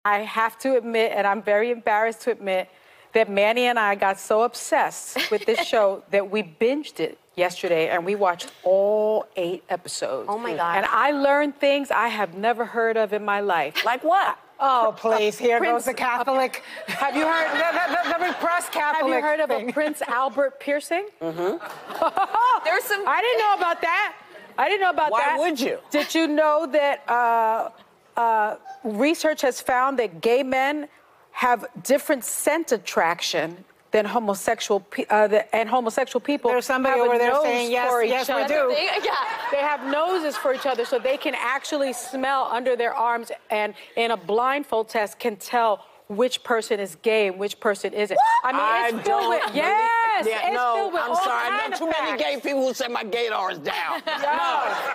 I have to admit, and I'm very embarrassed to admit, that Manny and I got so obsessed with this show that we binged it yesterday, and we watched all 8 episodes. Oh, my God. And I learned things I have never heard of in my life. Like what? Oh, please, here goes the Catholic. Have you heard the repressed Catholic Have you heard of thing. a Prince Albert piercing? Mm-hmm. There's some... I didn't know about that. I didn't know about that. Why would you? Did you know that research has found that gay men have different scent attraction than homosexual people? There's somebody over there saying, yes, we do. Yeah. They have noses for each other, so they can actually smell under their arms, and in a blindfold test can tell which person is gay and which person isn't. What? I mean, it's filled with, yes, it's filled with I'm all sorry. I kind know of too many facts. gay people who say my gaydar is down. No.